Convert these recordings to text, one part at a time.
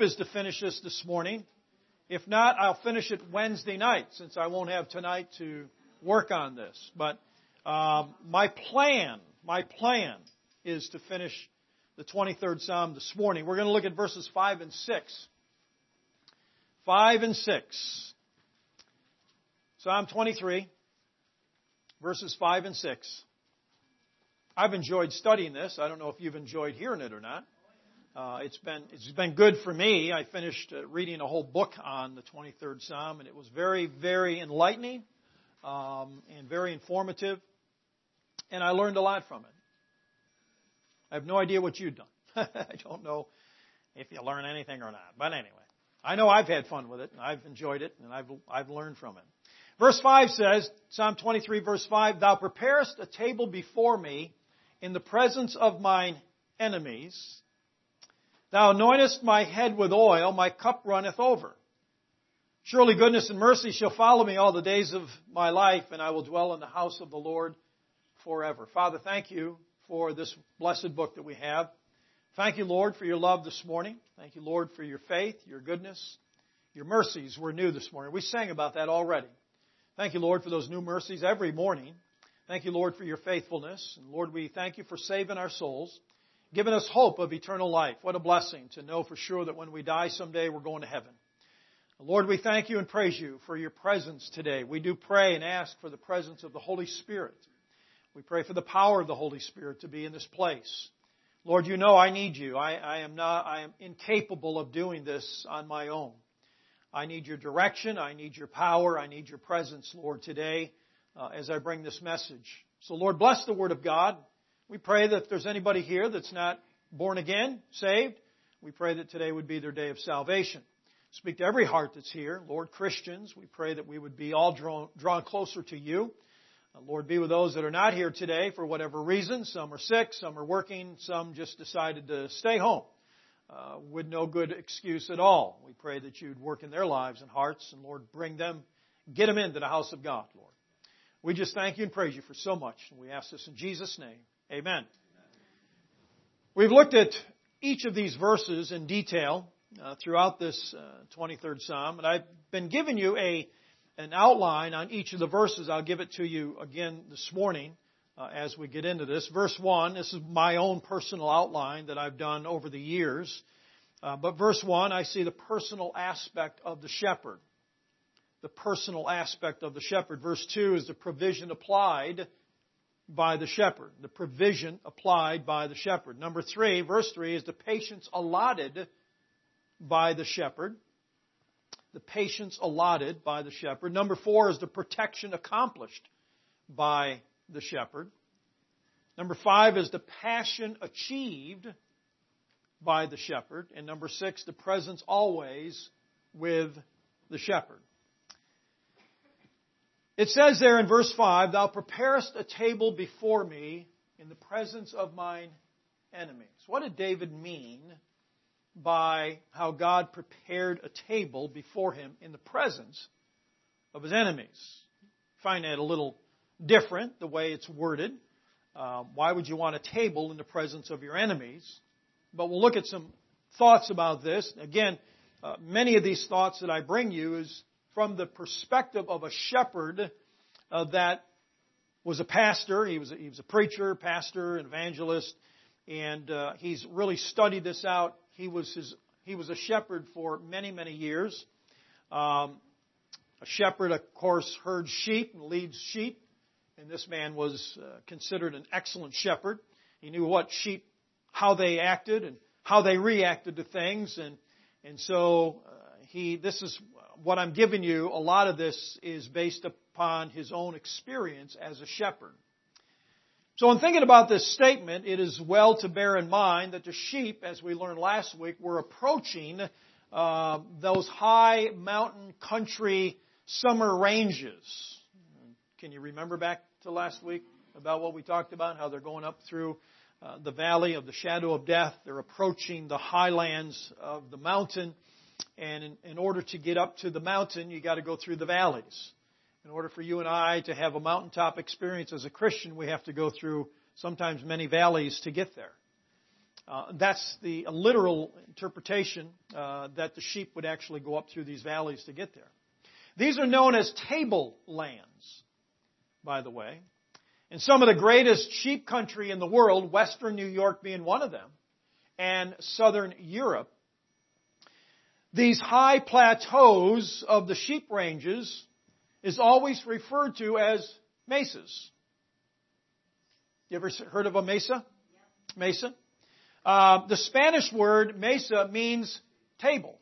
is to finish this morning. If not, I'll finish it Wednesday night, since I won't have tonight to work on this. But my plan is to finish the 23rd Psalm this morning. We're going to look at verses 5 and 6. 5 and 6. Psalm 23, verses 5 and 6. I've enjoyed studying this. I don't know if you've enjoyed hearing it or not. It's been good for me. I finished reading a whole book on the 23rd Psalm, and it was very, very enlightening and very informative, and I learned a lot from it. I have no idea what you've done. I don't know if you learn anything or not. But anyway, I know I've had fun with it, and I've enjoyed it, and I've learned from it. Verse 5 says, Psalm 23, verse 5, Thou preparest a table before me in the presence of mine enemies. Thou anointest my head with oil, my cup runneth over. Surely goodness and mercy shall follow me all the days of my life, and I will dwell in the house of the Lord forever. Father, thank you for this blessed book that we have. Thank you, Lord, for your love this morning. Thank you, Lord, for your faith, your goodness. Your mercies were new this morning. We sang about that already. Thank you, Lord, for those new mercies every morning. Thank you, Lord, for your faithfulness. And Lord, we thank you for saving our souls, giving us hope of eternal life. What a blessing to know for sure that when we die someday, we're going to heaven. Lord, we thank you and praise you for your presence today. We do pray and ask for the presence of the Holy Spirit. We pray for the power of the Holy Spirit to be in this place. Lord, you know I need you. I am incapable of doing this on my own. I need your direction. I need your power. I need your presence, Lord, today as I bring this message. So, Lord, bless the Word of God. We pray that if there's anybody here that's not born again, saved, we pray that today would be their day of salvation. Speak to every heart that's here. Lord, Christians, we pray that we would be all drawn closer to you. Lord, be with those that are not here today for whatever reason. Some are sick, some are working, some just decided to stay home with no good excuse at all. We pray that you'd work in their lives and hearts, and Lord, get them into the house of God, Lord. We just thank you and praise you for so much, and we ask this in Jesus' name. Amen. We've looked at each of these verses in detail throughout this 23rd Psalm, and I've been giving you an outline on each of the verses. I'll give it to you again this morning as we get into this. Verse 1, this is my own personal outline that I've done over the years. But verse 1, I see the personal aspect of the shepherd. The personal aspect of the shepherd. Verse 2 is the provision applied by the shepherd. The provision applied by the shepherd. Number 3, verse 3, is the patience allotted by the shepherd. The patience allotted by the shepherd. Number 4 is the protection accomplished by the shepherd. Number 5 is the passion achieved by the shepherd. And number 6, the presence always with the shepherd. It says there in verse 5, Thou preparest a table before me in the presence of mine enemies. What did David mean by how God prepared a table before him in the presence of his enemies? I find that a little different, the way it's worded. Why would you want a table in the presence of your enemies? But we'll look at some thoughts about this. Again, many of these thoughts that I bring you is from the perspective of a shepherd that was a pastor. He was a preacher, pastor, evangelist, and he's really studied this out. He was a shepherd for many, many years. A shepherd, of course, herds sheep and leads sheep. And this man was considered an excellent shepherd. He knew what sheep, how they acted and how they reacted to things. And so this is what I'm giving you. A lot of this is based upon his own experience as a shepherd. So in thinking about this statement, it is well to bear in mind that the sheep, as we learned last week, were approaching those high mountain country summer ranges. Can you remember back to last week about what we talked about, how they're going up through the valley of the shadow of death? They're approaching the highlands of the mountain. And in order to get up to the mountain, you got to go through the valleys. In order for you and I to have a mountaintop experience as a Christian, we have to go through sometimes many valleys to get there. That's the literal interpretation that the sheep would actually go up through these valleys to get there. These are known as tablelands, by the way. And some of the greatest sheep country in the world, western New York being one of them, and southern Europe, these high plateaus of the sheep ranges is always referred to as mesas. You ever heard of a mesa? Mesa. The Spanish word mesa means table.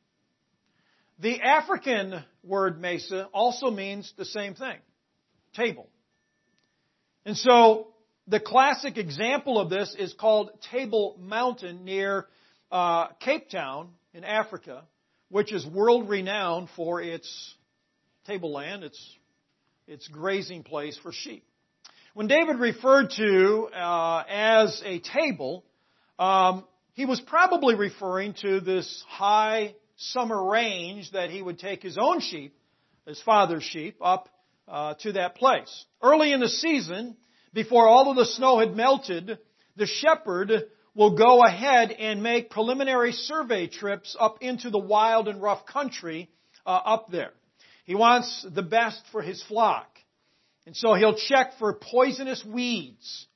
The African word mesa also means the same thing, table. And so the classic example of this is called Table Mountain near Cape Town in Africa, which is world renowned for its tableland, its grazing place for sheep. When David referred to as a table, he was probably referring to this high summer range that he would take his own sheep, his father's sheep, up to that place. Early in the season, before all of the snow had melted, the shepherd will go ahead and make preliminary survey trips up into the wild and rough country up there. He wants the best for his flock. And so he'll check for poisonous weeds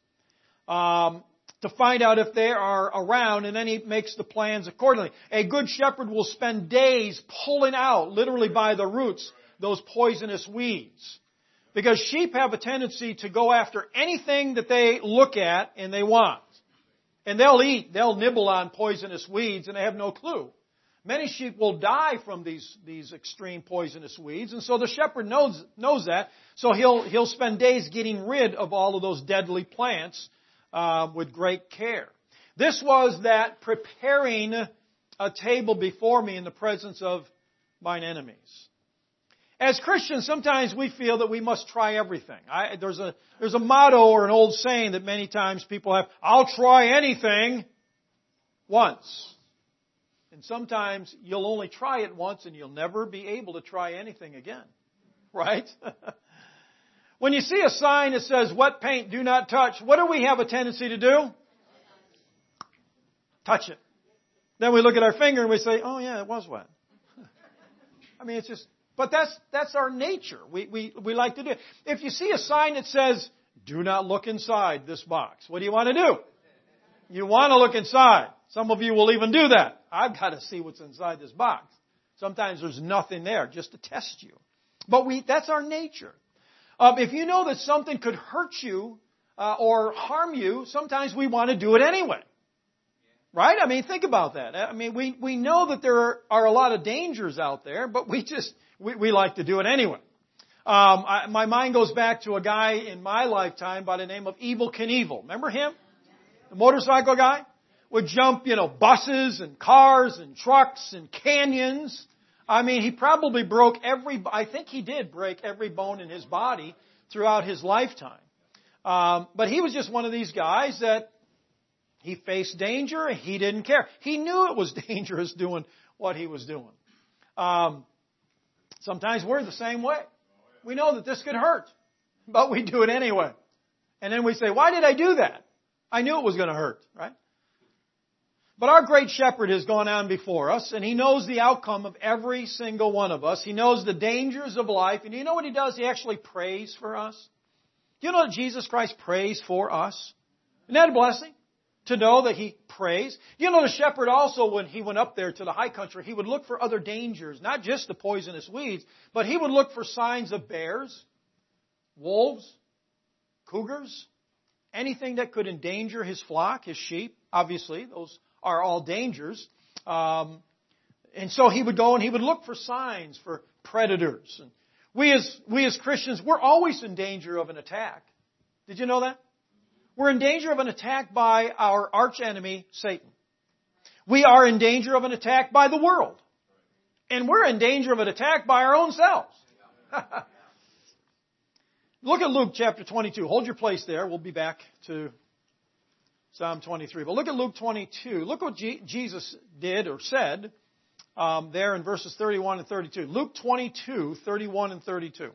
to find out if they are around, and then he makes the plans accordingly. A good shepherd will spend days pulling out, literally by the roots, those poisonous weeds. Because sheep have a tendency to go after anything that they look at and they want. And they'll nibble on poisonous weeds and they have no clue. Many sheep will die from these extreme poisonous weeds, and so the shepherd knows that. So he'll spend days getting rid of all of those deadly plants with great care. This was that preparing a table before me in the presence of mine enemies. As Christians, sometimes we feel that we must try everything. There's a motto or an old saying that many times people have, I'll try anything once. And sometimes you'll only try it once and you'll never be able to try anything again. Right? When you see a sign that says, wet paint, do not touch, what do we have a tendency to do? Touch it. Then we look at our finger and we say, oh yeah, it was wet. I mean, it's just... But that's our nature. We like to do it. If you see a sign that says, do not look inside this box, what do you want to do? You want to look inside. Some of you will even do that. I've got to see what's inside this box. Sometimes there's nothing there just to test you. But that's our nature. If you know that something could hurt you or harm you, sometimes we want to do it anyway. Right? I mean, think about that. I mean, we know that there are a lot of dangers out there, but we like to do it anyway. My mind goes back to a guy in my lifetime by the name of Evel Knievel. Remember him? The motorcycle guy? Would jump, buses and cars and trucks and canyons. I mean, he probably I think he did break every bone in his body throughout his lifetime. But he was just one of these guys that he faced danger and he didn't care. He knew it was dangerous doing what he was doing. Sometimes we're the same way. We know that this could hurt, but we do it anyway. And then we say, why did I do that? I knew it was going to hurt, right? But our great shepherd has gone on before us, and he knows the outcome of every single one of us. He knows the dangers of life, and you know what he does? He actually prays for us. Do you know that Jesus Christ prays for us? Isn't that a blessing? To know that he prays. You know, the shepherd also, when he went up there to the high country, he would look for other dangers, not just the poisonous weeds, but he would look for signs of bears, wolves, cougars, anything that could endanger his flock, his sheep. Obviously, those are all dangers. And so he would go and he would look for signs, for predators. And we as Christians, we're always in danger of an attack. Did you know that? We're in danger of an attack by our archenemy, Satan. We are in danger of an attack by the world. And we're in danger of an attack by our own selves. Look at Luke chapter 22. Hold your place there. We'll be back to Psalm 23. But look at Luke 22. Look what Jesus did or said there in verses 31 and 32. Luke 22, 31 and 32.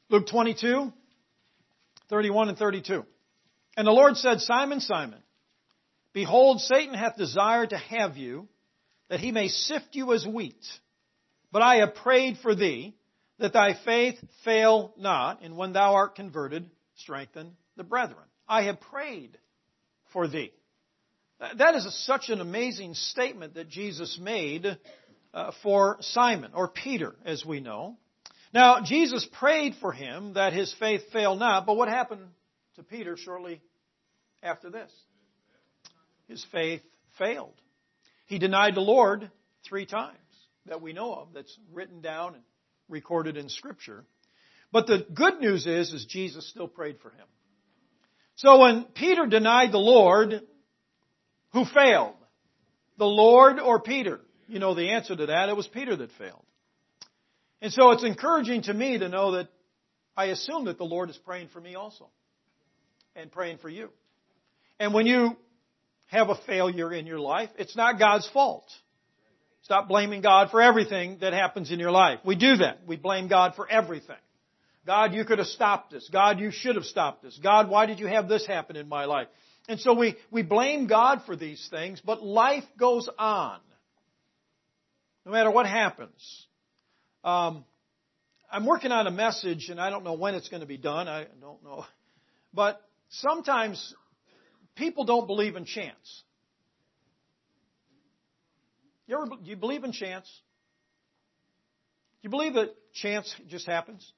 Luke 22, 31 and 32. And the Lord said, Simon, Simon, behold, Satan hath desired to have you, that he may sift you as wheat. But I have prayed for thee, that thy faith fail not, and when thou art converted, strengthen the brethren. I have prayed for thee. That is such an amazing statement that Jesus made for Simon, or Peter, as we know. Now, Jesus prayed for him that his faith fail not, but what happened to Peter shortly after this? His faith failed. He denied the Lord 3 times that we know of, that's written down and recorded in Scripture. But the good news is Jesus still prayed for him. So when Peter denied the Lord, who failed? The Lord or Peter? You know the answer to that. It was Peter that failed. And so it's encouraging to me to know that I assume that the Lord is praying for me also. And praying for you. And when you have a failure in your life, it's not God's fault. Stop blaming God for everything that happens in your life. We do that. We blame God for everything. God, you could have stopped this. God, you should have stopped this. God, why did you have this happen in my life? And so we blame God for these things, but life goes on. No matter what happens. I'm working on a message, and I don't know when it's going to be done. I don't know. But sometimes people don't believe in chance. Do you believe in chance? Do you believe that chance just happens?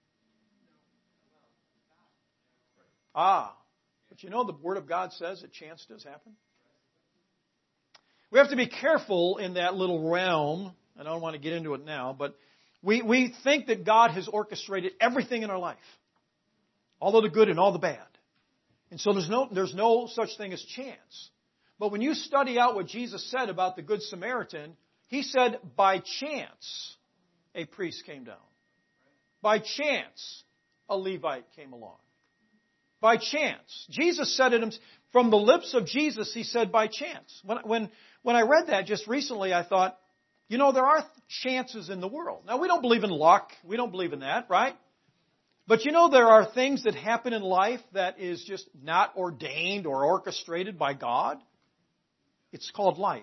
But you know the Word of God says that chance does happen. We have to be careful in that little realm. I don't want to get into it now, but we think that God has orchestrated everything in our life. All of the good and all the bad. And so there's no such thing as chance. But when you study out what Jesus said about the Good Samaritan, He said, by chance, a priest came down. By chance, a Levite came along. By chance. Jesus said it from the lips of Jesus, He said, by chance. When I read that just recently, I thought, you know, there are chances in the world. Now, we don't believe in luck. We don't believe in that, right? But you know, there are things that happen in life that is just not ordained or orchestrated by God. It's called life.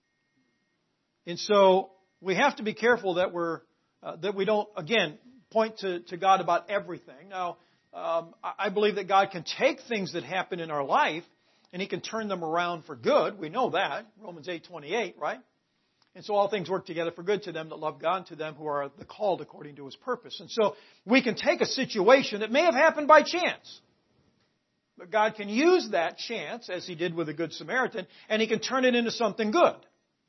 And so we have to be careful that we don't, again, point to God about everything. Now, I believe that God can take things that happen in our life and He can turn them around for good. We know that. Romans 8:28, right? And so all things work together for good to them that love God, to them who are the called according to His purpose. And so we can take a situation that may have happened by chance. But God can use that chance, as He did with the Good Samaritan, and He can turn it into something good.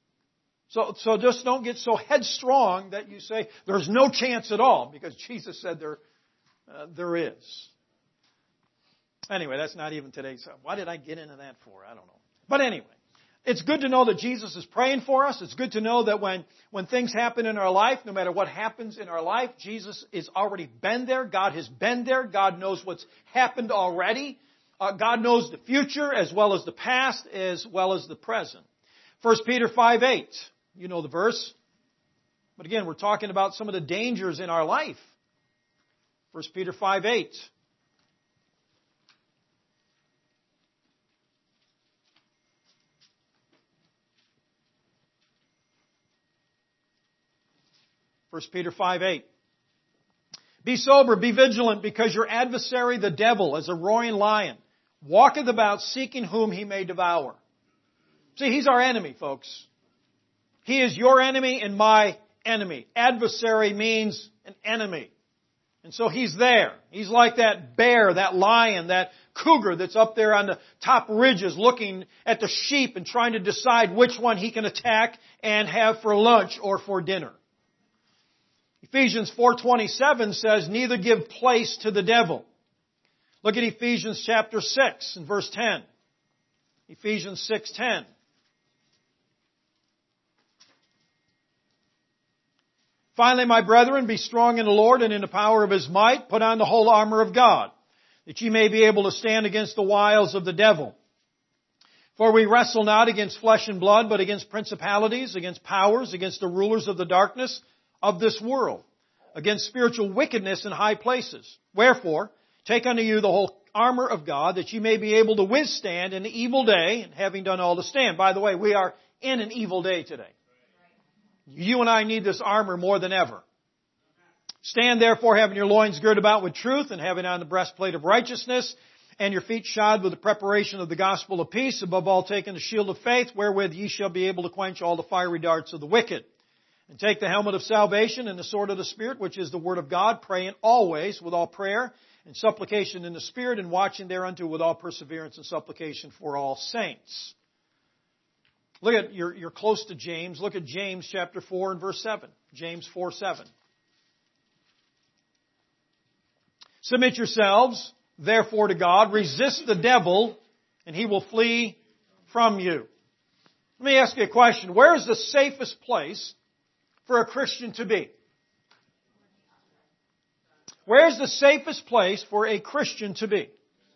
So just don't get so headstrong that you say, there's no chance at all, because Jesus said there is. Anyway, that's not even today's. Why did I get into that for? I don't know. But anyway, it's good to know that Jesus is praying for us. It's good to know that when things happen in our life, no matter what happens in our life, Jesus has already been there. God has been there. God knows what's happened already. God knows the future as well as the past as well as the present. 1 Peter 5:8. You know the verse. But again, we're talking about some of the dangers in our life. 1 Peter 5:8. First Peter 5:8. Be sober, be vigilant, because your adversary, the devil, as a roaring lion, walketh about seeking whom he may devour. See, he's our enemy, folks. He is your enemy and my enemy. Adversary means an enemy. And so he's there. He's like that bear, that lion, that cougar that's up there on the top ridges looking at the sheep and trying to decide which one he can attack and have for lunch or for dinner. Ephesians 4:27 says, neither give place to the devil. Look at Ephesians chapter 6 and verse 10. Ephesians 6:10. Finally, my brethren, be strong in the Lord and in the power of His might. Put on the whole armor of God, that ye may be able to stand against the wiles of the devil. For we wrestle not against flesh and blood, but against principalities, against powers, against the rulers of the darkness of this world, against spiritual wickedness in high places. Wherefore, take unto you the whole armor of God, that ye may be able to withstand in the evil day, and having done all to stand. By the way, we are in an evil day today. You and I need this armor more than ever. Stand therefore, having your loins girded about with truth, and having on the breastplate of righteousness, and your feet shod with the preparation of the gospel of peace, above all taking the shield of faith, wherewith ye shall be able to quench all the fiery darts of the wicked. And take the helmet of salvation and the sword of the Spirit, which is the word of God, praying always with all prayer and supplication in the Spirit, and watching thereunto with all perseverance and supplication for all saints. Look at, you're close to James. Look at James chapter 4 and verse 7. James 4:7. Submit yourselves, therefore, to God. Resist the devil, and he will flee from you. Let me ask you a question. Where is the safest place for a Christian to be? Where is the safest place for a Christian to be?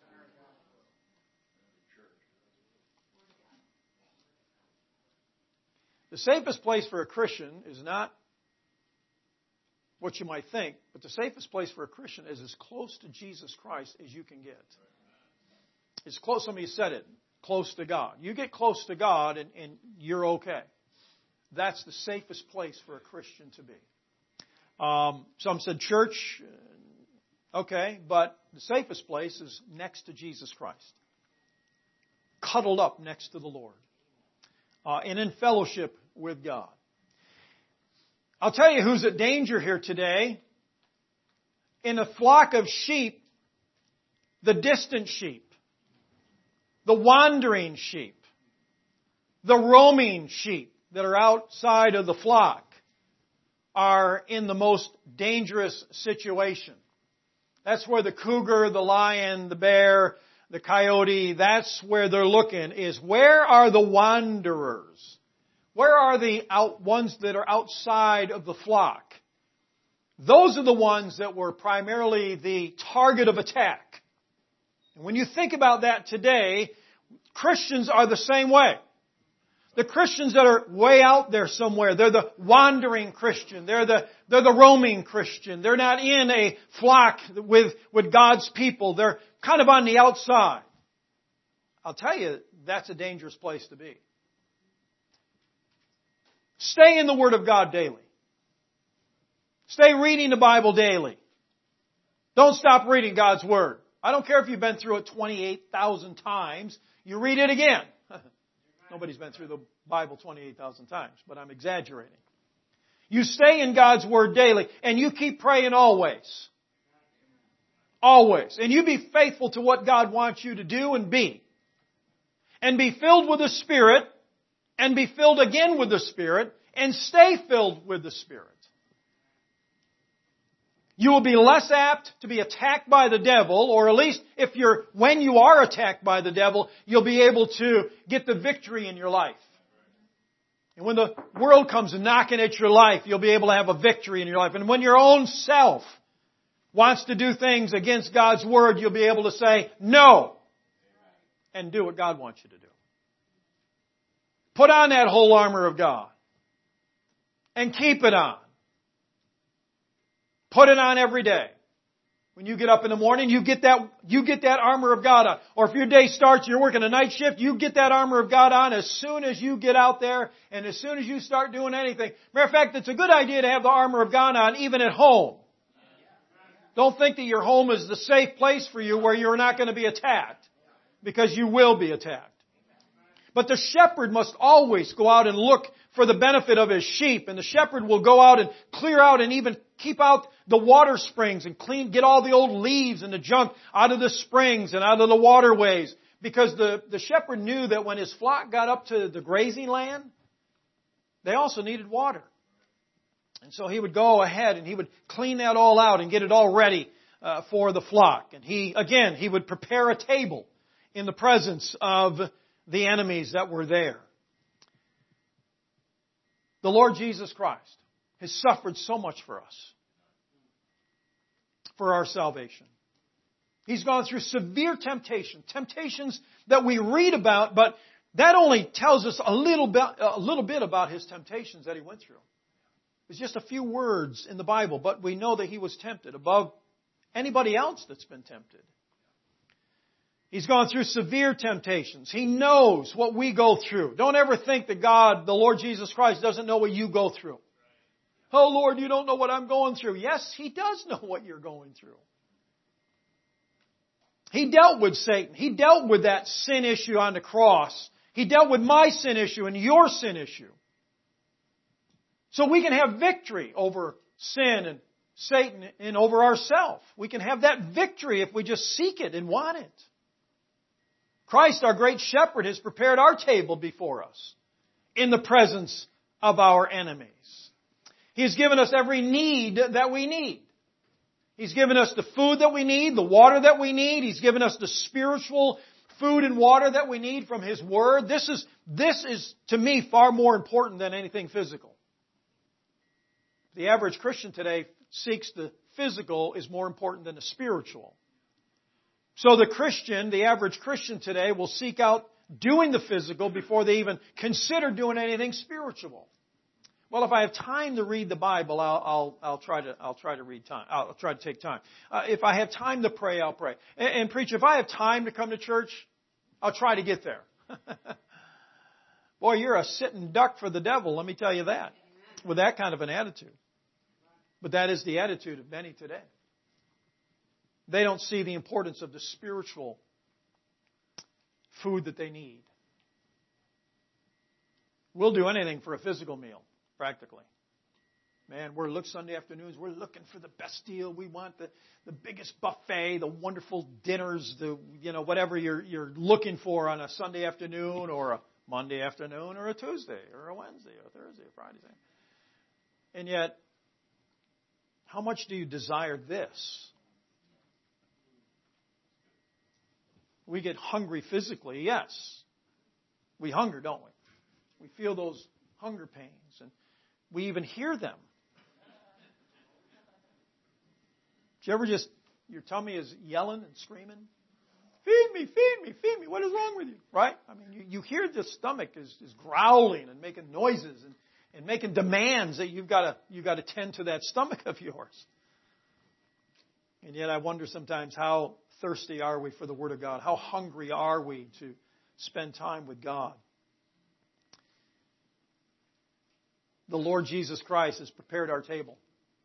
The safest place for a Christian is not what you might think, but the safest place for a Christian is as close to Jesus Christ as you can get. It's close, somebody said it, close to God. You get close to God and you're okay. That's the safest place for a Christian to be. Some said church, okay, but the safest place is next to Jesus Christ. Cuddled up next to the Lord. And in fellowship with God. I'll tell you who's at danger here today. In a flock of sheep, the distant sheep, the wandering sheep, the roaming sheep that are outside of the flock are in the most dangerous situation. That's where the cougar, the lion, the bear, the coyote, that's where they're looking, is where are the wanderers? Where are the ones that are outside of the flock? Those are the ones that were primarily the target of attack. And when you think about that today, Christians are the same way. The Christians that are way out there somewhere, they're the wandering Christian. They're the roaming Christian. They're not in a flock with God's people. They're kind of on the outside. I'll tell you, that's a dangerous place to be. Stay in the Word of God daily. Stay reading the Bible daily. Don't stop reading God's Word. I don't care if you've been through it 28,000 times. You read it again. Nobody's been through the Bible 28,000 times, but I'm exaggerating. You stay in God's Word daily, and you keep praying always. Always. And you be faithful to what God wants you to do and be. And be filled with the Spirit, and be filled again with the Spirit, and stay filled with the Spirit. You will be less apt to be attacked by the devil, or at least when you are attacked by the devil, you'll be able to get the victory in your life. And when the world comes knocking at your life, you'll be able to have a victory in your life. And when your own self wants to do things against God's Word, you'll be able to say no and do what God wants you to do. Put on that whole armor of God and keep it on. Put it on every day. When you get up in the morning, you get that armor of God on. Or if your day starts, you're working a night shift, you get that armor of God on as soon as you get out there and as soon as you start doing anything. Matter of fact, it's a good idea to have the armor of God on even at home. Don't think that your home is the safe place for you where you're not going to be attacked, because you will be attacked. But the shepherd must always go out and look for the benefit of his sheep. And the shepherd will go out and clear out and even keep out the water springs and get all the old leaves and the junk out of the springs and out of the waterways. Because the shepherd knew that when his flock got up to the grazing land, they also needed water. And so he would go ahead and he would clean that all out and get it all ready for the flock. And he would prepare a table in the presence of the enemies that were there. The Lord Jesus Christ has suffered so much for us, for our salvation. He's gone through severe temptations that we read about, but that only tells us a little bit about His temptations that He went through. It's just a few words in the Bible, but we know that He was tempted above anybody else that's been tempted. He's gone through severe temptations. He knows what we go through. Don't ever think that God, the Lord Jesus Christ, doesn't know what you go through. Oh, Lord, you don't know what I'm going through. Yes, He does know what you're going through. He dealt with Satan. He dealt with that sin issue on the cross. He dealt with my sin issue and your sin issue. So we can have victory over sin and Satan and over ourselves. We can have that victory if we just seek it and want it. Christ, our great shepherd, has prepared our table before us in the presence of our enemies. He's given us every need that we need. He's given us the food that we need, the water that we need. He's given us the spiritual food and water that we need from His Word. This is, to me, far more important than anything physical. The average Christian today seeks the physical is more important than the spiritual. So the average Christian today will seek out doing the physical before they even consider doing anything spiritual. Well, if I have time to read the Bible, I'll try to read time. I'll try to take time. If I have time to pray, I'll pray. And preach, if I have time to come to church, I'll try to get there. Boy, you're a sitting duck for the devil, let me tell you that, with that kind of an attitude. But that is the attitude of many today. They don't see the importance of the spiritual food that they need. We'll do anything for a physical meal, practically. Man, Sunday afternoons, we're looking for the best deal. We want the biggest buffet, the wonderful dinners, whatever you're looking for on a Sunday afternoon or a Monday afternoon or a Tuesday or a Wednesday or a Thursday or Friday. And yet, how much do you desire this? We get hungry physically, yes. We hunger, don't we? We feel those hunger pains, and we even hear them. Do you ever your tummy is yelling and screaming? Feed me, feed me, feed me. What is wrong with you? Right? I mean, you hear the stomach is growling and making noises and making demands that you've got to tend to that stomach of yours. And yet I wonder sometimes how thirsty are we for the Word of God? How hungry are we to spend time with God? The Lord Jesus Christ has prepared our table.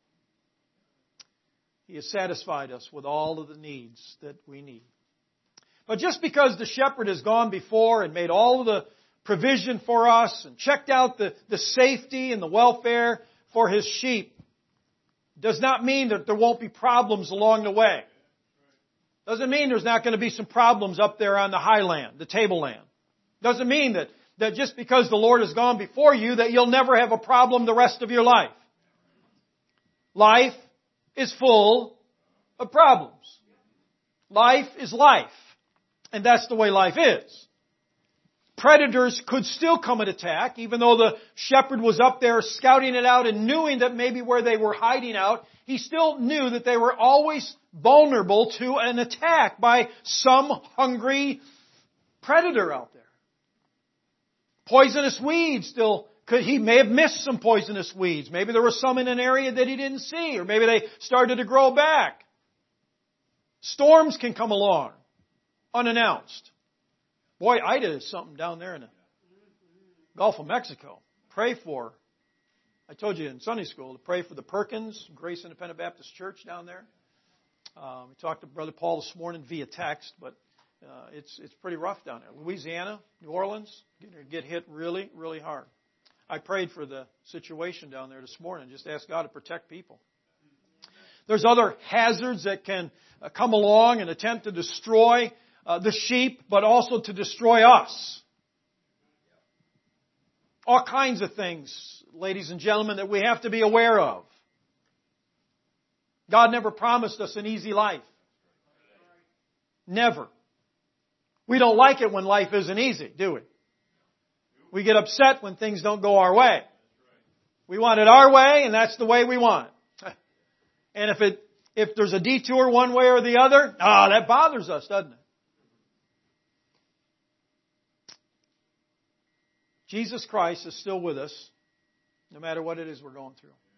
He has satisfied us with all of the needs that we need. But just because the shepherd has gone before and made all of the provision for us and checked out the safety and the welfare for His sheep does not mean that there won't be problems along the way. Doesn't mean there's not going to be some problems up there on the highland, the tableland. Doesn't mean that just because the Lord has gone before you that you'll never have a problem the rest of your life. Life is full of problems. Life is life. And that's the way life is. Predators could still come and attack, even though the shepherd was up there scouting it out and knowing that maybe where they were hiding out, he still knew that they were always vulnerable to an attack by some hungry predator out there. Poisonous weeds he may have missed some poisonous weeds. Maybe there were some in an area that he didn't see, or maybe they started to grow back. Storms can come along unannounced. Boy, Ida is something down there in the Gulf of Mexico. I told you in Sunday school, to pray for the Perkins, Grace Independent Baptist Church down there. We talked to Brother Paul this morning via text, but it's pretty rough down there. Louisiana, New Orleans, get hit really, really hard. I prayed for the situation down there this morning, just asked God to protect people. There's other hazards that can come along and attempt to destroy the sheep, but also to destroy us. All kinds of things, ladies and gentlemen, that we have to be aware of. God never promised us an easy life. Never. We don't like it when life isn't easy, do we? We get upset when things don't go our way. We want it our way, and that's the way we want it. And if there's a detour one way or the other, that bothers us, doesn't it? Jesus Christ is still with us, no matter what it is we're going through.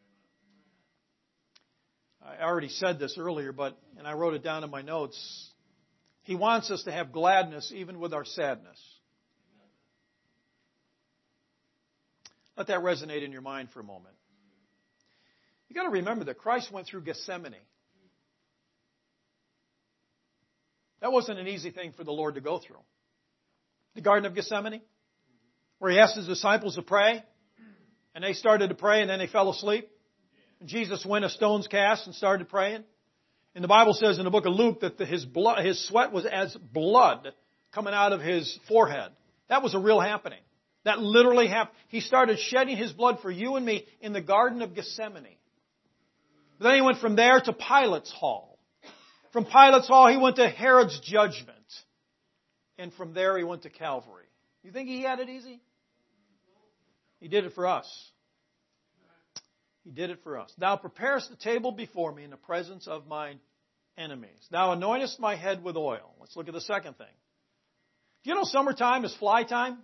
I already said this earlier, and I wrote it down in my notes. He wants us to have gladness even with our sadness. Let that resonate in your mind for a moment. You've got to remember that Christ went through Gethsemane. That wasn't an easy thing for the Lord to go through. The Garden of Gethsemane, where He asked His disciples to pray, and they started to pray, and then they fell asleep. And Jesus went a stone's cast and started praying. And the Bible says in the book of Luke that his sweat was as blood coming out of His forehead. That was a real happening. That literally happened. He started shedding His blood for you and me in the Garden of Gethsemane. Then He went from there to Pilate's hall. From Pilate's hall, He went to Herod's judgment. And from there, He went to Calvary. You think He had it easy? He did it for us. He did it for us. Thou preparest the table before me in the presence of mine enemies. Thou anointest my head with oil. Let's look at the second thing. Do you know summertime is fly time?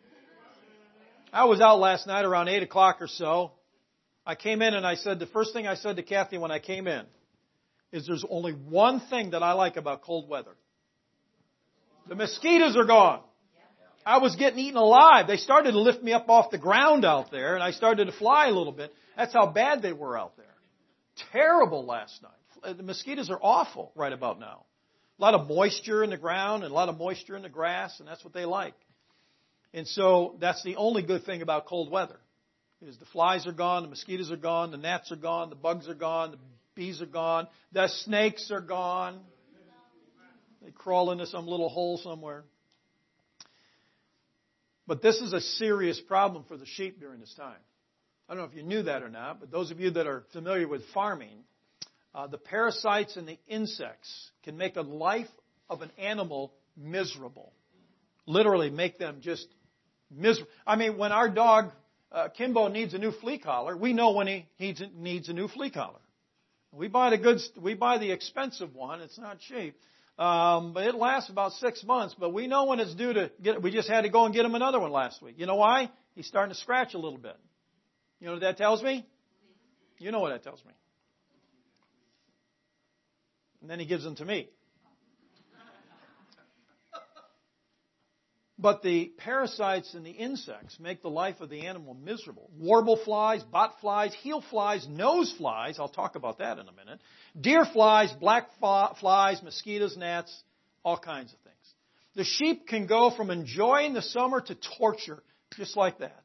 I was out last night around 8 o'clock or so. I came in and the first thing I said to Kathy when I came in is there's only one thing that I like about cold weather. The mosquitoes are gone. I was getting eaten alive. They started to lift me up off the ground out there, and I started to fly a little bit. That's how bad they were out there. Terrible last night. The mosquitoes are awful right about now. A lot of moisture in the ground and a lot of moisture in the grass, and that's what they like. And so that's the only good thing about cold weather, is the flies are gone, the mosquitoes are gone, the gnats are gone, the bugs are gone, the bees are gone, the snakes are gone. They crawl into some little hole somewhere. But this is a serious problem for the sheep during this time. I don't know if you knew that or not, but those of you that are familiar with farming, the parasites and the insects can make the life of an animal miserable. Literally make them just miserable. I mean, when our dog, Kimbo, needs a new flea collar, we know when he needs a new flea collar. We buy the expensive one. It's not cheap. But it lasts about 6 months. But we know when it's due to get. We just had to go and get him another one last week. You know why? He's starting to scratch a little bit. You know what that tells me? You know what that tells me. And then he gives them to me. But the parasites and the insects make the life of the animal miserable. Warble flies, bot flies, heel flies, nose flies. I'll talk about that in a minute. Deer flies, black flies, mosquitoes, gnats, all kinds of things. The sheep can go from enjoying the summer to torture, just like that.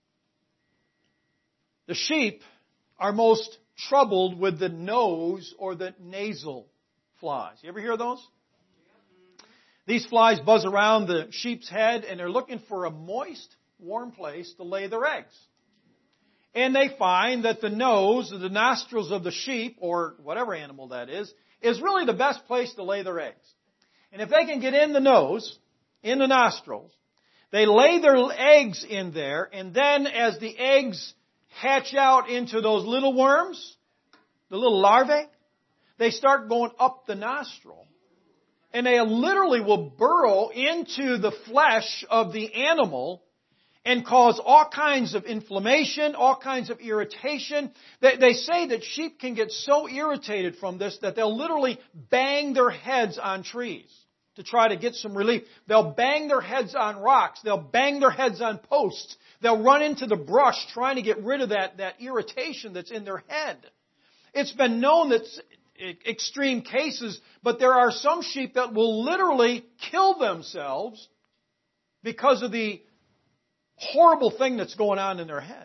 The sheep are most troubled with the nose or the nasal flies. You ever hear of those? These flies buzz around the sheep's head, and they're looking for a moist, warm place to lay their eggs. And they find that the nose or the nostrils of the sheep, or whatever animal that is really the best place to lay their eggs. And if they can get in the nose, in the nostrils, they lay their eggs in there, and then as the eggs hatch out into those little worms, the little larvae, they start going up the nostril. And they literally will burrow into the flesh of the animal and cause all kinds of inflammation, all kinds of irritation. They say that sheep can get so irritated from this that they'll literally bang their heads on trees to try to get some relief. They'll bang their heads on rocks. They'll bang their heads on posts. They'll run into the brush trying to get rid of that irritation that's in their head. It's been known that extreme cases, but there are some sheep that will literally kill themselves because of the horrible thing that's going on in their heads.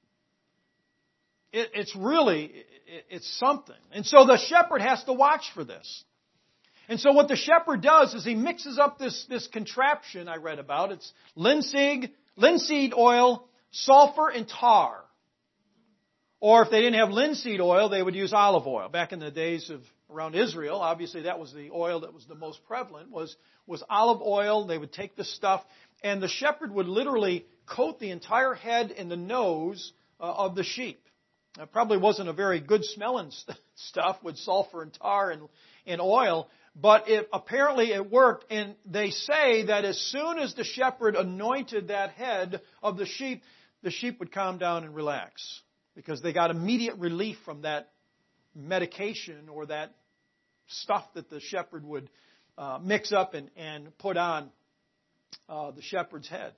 It's something. And so the shepherd has to watch for this. And so what the shepherd does is he mixes up this contraption I read about. It's linseed oil, sulfur, and tar. Or if they didn't have linseed oil, they would use olive oil. Back in the days of around Israel, obviously that was the oil that was the most prevalent, was olive oil. They would take the stuff, and the shepherd would literally coat the entire head and the nose of the sheep. It probably wasn't a very good smelling stuff with sulfur and tar and oil, but apparently it worked. And they say that as soon as the shepherd anointed that head of the sheep would calm down and relax, because they got immediate relief from that medication or that stuff that the shepherd would mix up and put on the shepherd's head.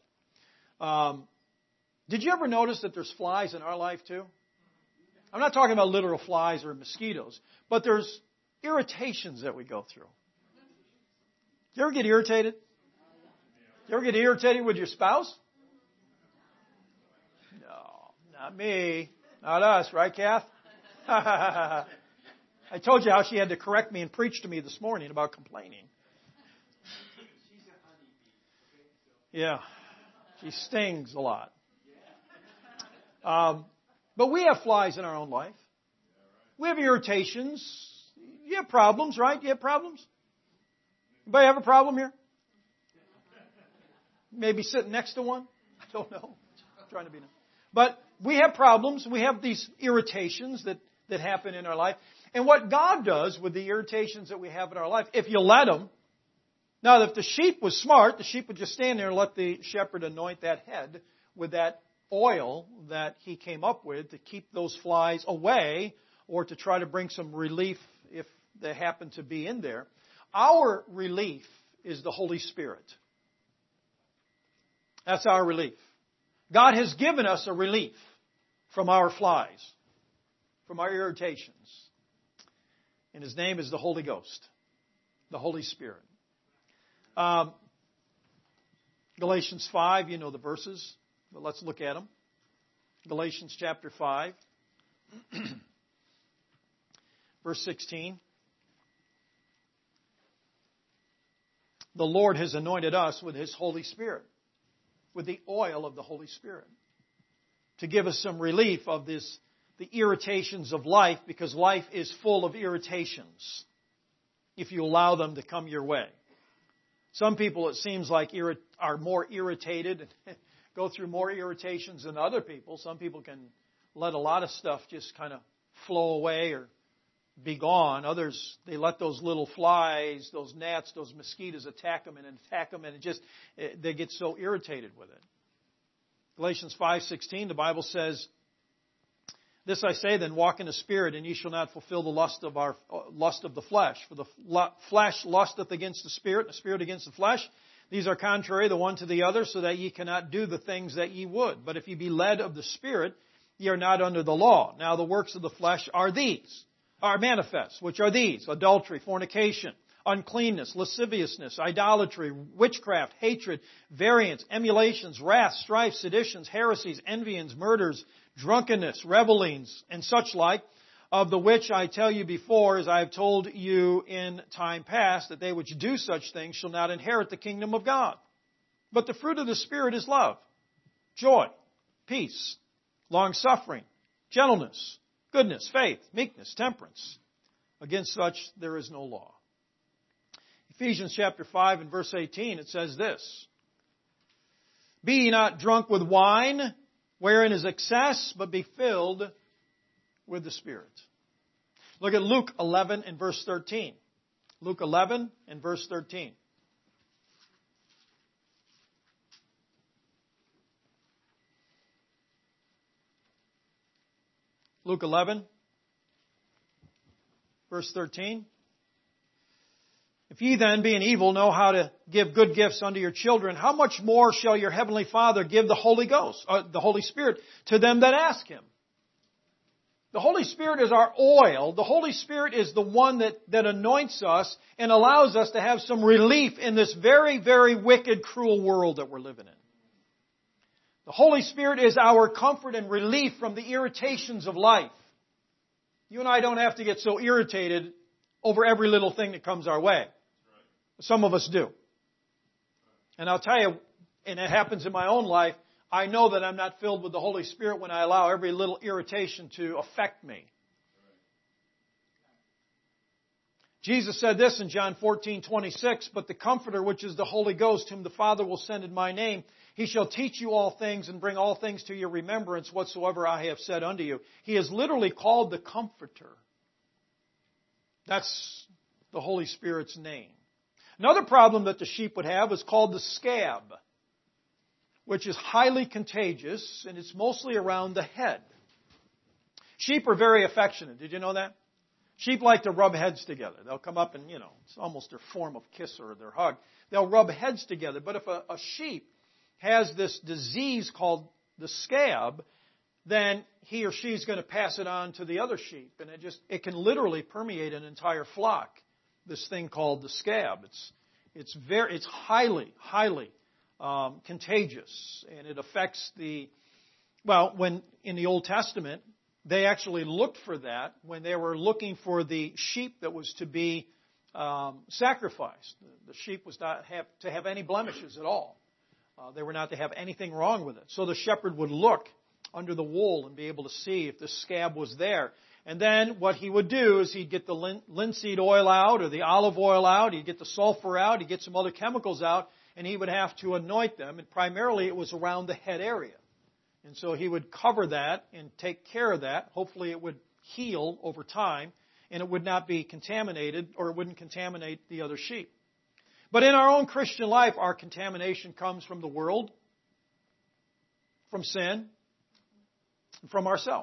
Did you ever notice that there's flies in our life too? I'm not talking about literal flies or mosquitoes, but there's irritations that we go through. You ever get irritated? You ever get irritated with your spouse? No, not me. Not us, right, Kath? I told you how she had to correct me and preach to me this morning about complaining. Yeah, she stings a lot. But we have flies in our own life. We have irritations. You have problems, right? You have problems? Anybody have a problem here? Maybe sitting next to one? I don't know. I'm trying to be nice. But we have problems. We have these irritations that happen in our life. And what God does with the irritations that we have in our life, if you let them, now if the sheep was smart, the sheep would just stand there and let the shepherd anoint that head with that oil that he came up with to keep those flies away or to try to bring some relief if they happen to be in there. Our relief is the Holy Spirit. That's our relief. God has given us a relief from our flies, from our irritations. And His name is the Holy Ghost, the Holy Spirit. Galatians 5, you know the verses, but let's look at them. Galatians chapter 5, verse 16. The Lord has anointed us with His Holy Spirit, with the oil of the Holy Spirit, to give us some relief of the irritations of life, because life is full of irritations if you allow them to come your way. Some people, it seems like, are more irritated and go through more irritations than other people. Some people can let a lot of stuff just kind of flow away or be gone. Others, they let those little flies, those gnats, those mosquitoes attack them, and they get so irritated with it. Galatians 5:16, the Bible says, "This I say then, walk in the Spirit, and ye shall not fulfill the lust of the flesh. For the flesh lusteth against the Spirit, and the Spirit against the flesh. These are contrary the one to the other, so that ye cannot do the things that ye would. But if ye be led of the Spirit, ye are not under the law. Now the works of the flesh are manifest, which are these: adultery, fornication, uncleanness, lasciviousness, idolatry, witchcraft, hatred, variance, emulations, wrath, strife, seditions, heresies, envyings, murders, drunkenness, revellings, and such like, of the which I tell you before, as I have told you in time past, that they which do such things shall not inherit the kingdom of God. But the fruit of the Spirit is love, joy, peace, long-suffering, gentleness, goodness, faith, meekness, temperance. Against such there is no law." Ephesians chapter 5 and verse 18, it says this: "Be ye not drunk with wine, wherein is excess, but be filled with the Spirit." Look at Luke 11 and verse 13. Luke 11 and verse 13. Luke 11, verse 13. "If ye then, being evil, know how to give good gifts unto your children, how much more shall your heavenly Father give the Holy Ghost, the Holy Spirit, to them that ask Him?" The Holy Spirit is our oil. The Holy Spirit is the one that anoints us and allows us to have some relief in this very, very wicked, cruel world that we're living in. The Holy Spirit is our comfort and relief from the irritations of life. You and I don't have to get so irritated over every little thing that comes our way. Some of us do. And I'll tell you, and it happens in my own life, I know that I'm not filled with the Holy Spirit when I allow every little irritation to affect me. Jesus said this in John 14:26, "But the Comforter, which is the Holy Ghost, whom the Father will send in my name, He shall teach you all things and bring all things to your remembrance whatsoever I have said unto you." He is literally called the Comforter. That's the Holy Spirit's name. Another problem that the sheep would have is called the scab, which is highly contagious, and it's mostly around the head. Sheep are very affectionate. Did you know that? Sheep like to rub heads together. They'll come up and, it's almost their form of kiss or their hug. They'll rub heads together. But if a sheep has this disease called the scab, then he or she is going to pass it on to the other sheep. And it can literally permeate an entire flock, this thing called the scab. It's highly, highly contagious. And it affects when in the Old Testament, they actually looked for that when they were looking for the sheep that was to be sacrificed. The sheep was not to have any blemishes at all. They were not to have anything wrong with it. So the shepherd would look under the wool and be able to see if the scab was there. And then what he would do is he'd get the linseed oil out or the olive oil out. He'd get the sulfur out. He'd get some other chemicals out. And he would have to anoint them. And primarily it was around the head area. And so he would cover that and take care of that. Hopefully it would heal over time. And it would not be contaminated or it wouldn't contaminate the other sheep. But in our own Christian life, our contamination comes from the world, from sin, and from ourselves.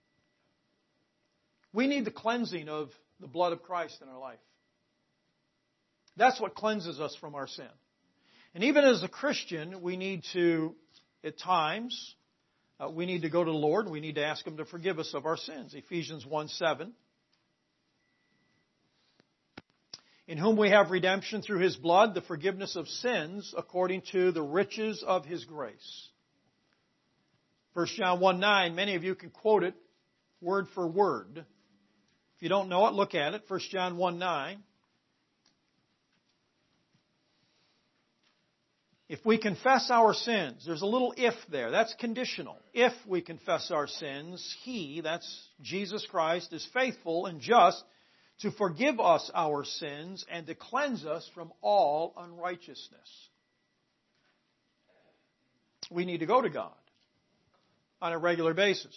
We need the cleansing of the blood of Christ in our life. That's what cleanses us from our sin. And even as a Christian, we need to, at times, we need to go to the Lord. We need to ask Him to forgive us of our sins. Ephesians 1:7. In whom we have redemption through His blood, the forgiveness of sins, according to the riches of His grace. 1 John 1:9, many of you can quote it word for word. If you don't know it, look at it. 1 John 1:9. If we confess our sins, there's a little if there. That's conditional. If we confess our sins, He, that's Jesus Christ, is faithful and just to forgive us our sins and to cleanse us from all unrighteousness. We need to go to God on a regular basis.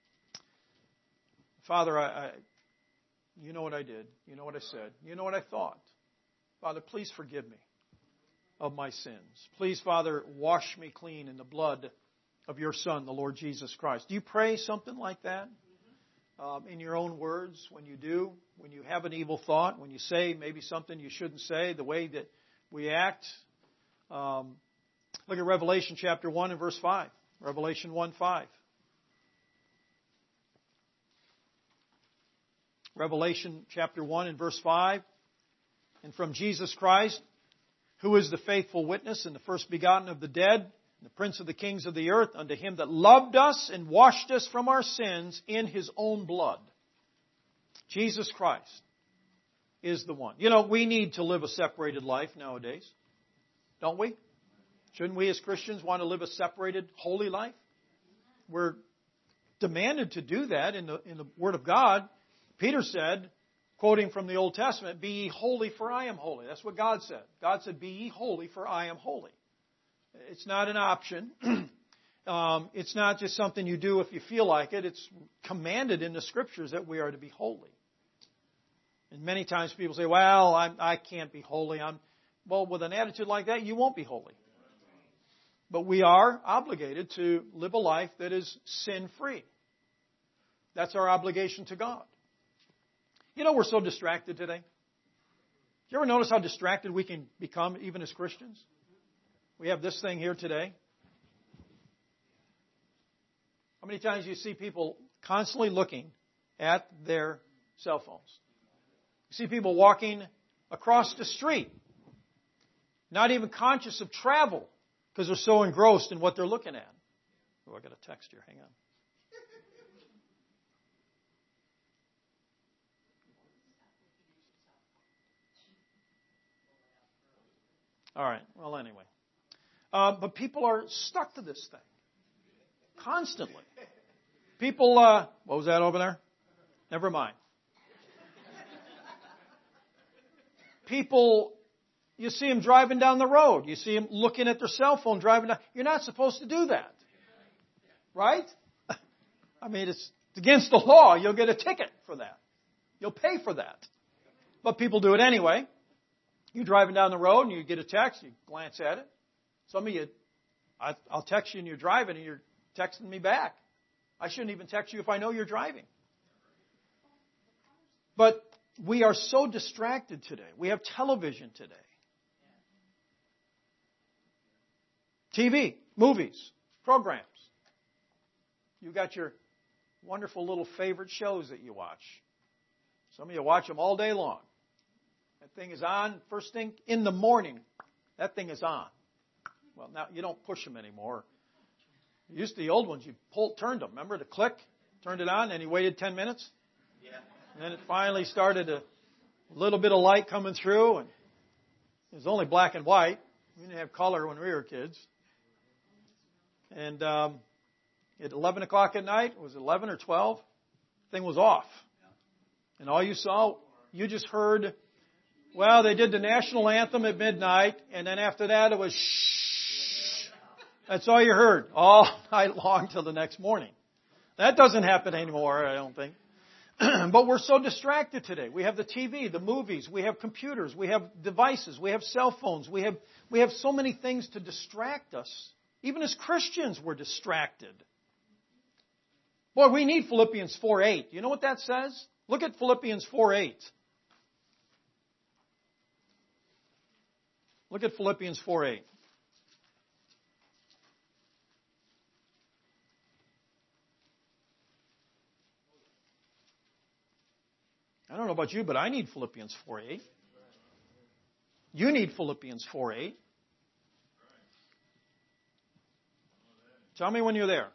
Father, you know what I did. You know what I said. You know what I thought. Father, please forgive me of my sins. Please, Father, wash me clean in the blood of your Son, the Lord Jesus Christ. Do you pray something like that? In your own words, when you have an evil thought, when you say maybe something you shouldn't say, the way that we act. Look at Revelation chapter 1 and verse 5. Revelation 1:5. Revelation chapter 1 and verse 5. And from Jesus Christ, who is the faithful witness and the first begotten of the dead, the Prince of the kings of the earth, unto Him that loved us and washed us from our sins in His own blood. Jesus Christ is the one. We need to live a separated life nowadays. Don't we? Shouldn't we as Christians want to live a separated, holy life? We're demanded to do that in the Word of God. Peter said, quoting from the Old Testament, "Be ye holy, for I am holy." That's what God said. God said, "Be ye holy, for I am holy." It's not an option. It's not just something you do if you feel like it. It's commanded in the Scriptures that we are to be holy. And many times people say, "Well, I can't be holy." Well, with an attitude like that, you won't be holy. But we are obligated to live a life that is sin-free. That's our obligation to God. We're so distracted today. You ever notice how distracted we can become even as Christians? We have this thing here today. How many times do you see people constantly looking at their cell phones? You see people walking across the street, not even conscious of travel because they're so engrossed in what they're looking at. Oh, I got a text here. Hang on. All right. Well, anyway. But people are stuck to this thing. Constantly. People, what was that over there? Never mind. People, you see them driving down the road. You see them looking at their cell phone driving down. You're not supposed to do that. Right? I mean, it's against the law. You'll get a ticket for that. You'll pay for that. But people do it anyway. You're driving down the road and you get a text. You glance at it. Some of you, I'll text you and you're driving and you're texting me back. I shouldn't even text you if I know you're driving. But we are so distracted today. We have television today. TV, movies, programs. You got your wonderful little favorite shows that you watch. Some of you watch them all day long. That thing is on first thing in the morning. That thing is on. Well, now you don't push them anymore. Used to the old ones, you turned them. Remember the click? Turned it on, and you waited 10 minutes. Yeah. And then it finally started a little bit of light coming through, and it was only black and white. We didn't have color when we were kids. And at 11 o'clock at night, was it 11 or 12? The thing was off. And all you saw, you just heard, well, they did the national anthem at midnight, and then after that it was shh. That's all you heard all night long till the next morning. That doesn't happen anymore, I don't think. But we're so distracted today. We have the TV, the movies, we have computers, we have devices, we have cell phones, we have so many things to distract us. Even as Christians, we're distracted. Boy, we need Philippians 4:8. You know what that says? Look at Philippians 4:8. Look at Philippians 4:8. I don't know about you, but I need Philippians 4:8. You need Philippians 4:8. Tell me when you're there.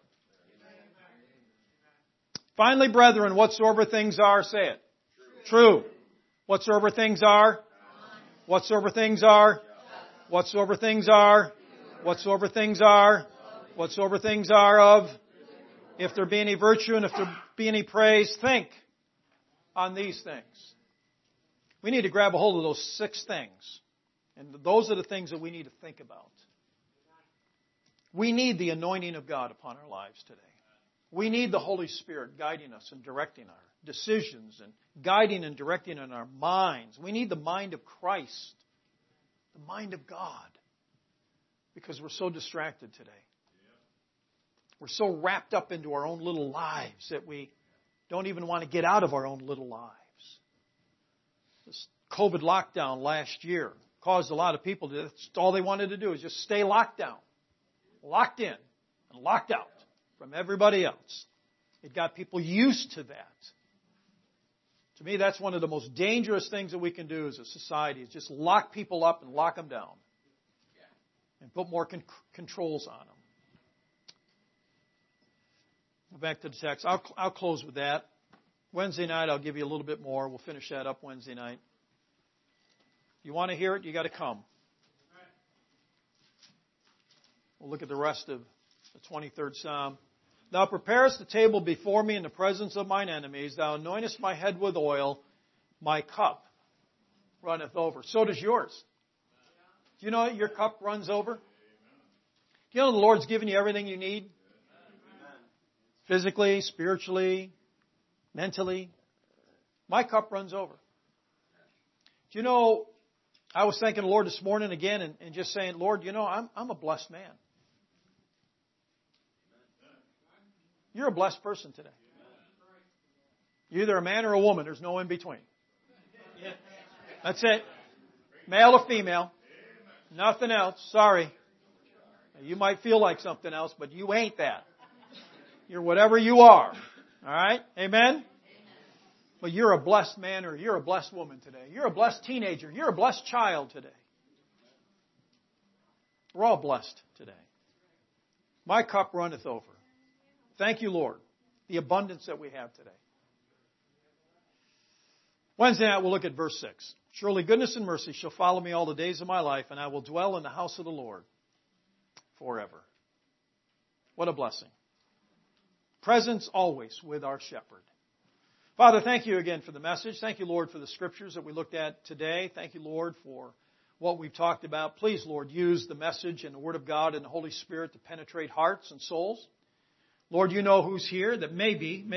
Finally, brethren, whatsoever things are, say it. True. Whatsoever things are. Whatsoever things are. Whatsoever things are. Whatsoever things are. Whatsoever things are of. If there be any virtue and if there be any praise, think on these things. We need to grab a hold of those 6 things. And those are the things that we need to think about. We need the anointing of God upon our lives today. We need the Holy Spirit guiding us and directing our decisions and guiding and directing in our minds. We need the mind of Christ, the mind of God, because we're so distracted today. We're so wrapped up into our own little lives that we don't even want to get out of our own little lives. This COVID lockdown last year caused a lot of people to, that's all they wanted to do is just stay locked down, locked in, and locked out from everybody else. It got people used to that. To me, that's one of the most dangerous things that we can do as a society, is just lock people up and lock them down and put more controls on them. Back to the text. I'll close with that. Wednesday night, I'll give you a little bit more. We'll finish that up Wednesday night. You want to hear it, you got to come. We'll look at the rest of the 23rd Psalm. Thou preparest the table before me in the presence of mine enemies. Thou anointest my head with oil. My cup runneth over. So does yours. Do you know that your cup runs over? Do you know the Lord's given you everything you need? Physically, spiritually, mentally. My cup runs over. Do you know, I was thanking the Lord this morning again and just saying, Lord, you know, I'm a blessed man. You're a blessed person today. You're either a man or a woman. There's no in between. That's it. Male or female. Nothing else. Sorry. You might feel like something else, but you ain't that. You're whatever you are. All right? Amen? But you're a blessed man or you're a blessed woman today. You're a blessed teenager. You're a blessed child today. We're all blessed today. My cup runneth over. Thank you, Lord, the abundance that we have today. Wednesday night, we'll look at verse 6. Surely goodness and mercy shall follow me all the days of my life, and I will dwell in the house of the Lord forever. What a blessing. Presence always with our shepherd. Father, thank you again for the message. Thank you, Lord, for the scriptures that we looked at today. Thank you, Lord, for what we've talked about. Please, Lord, use the message and the Word of God and the Holy Spirit to penetrate hearts and souls. Lord, you know who's here that maybe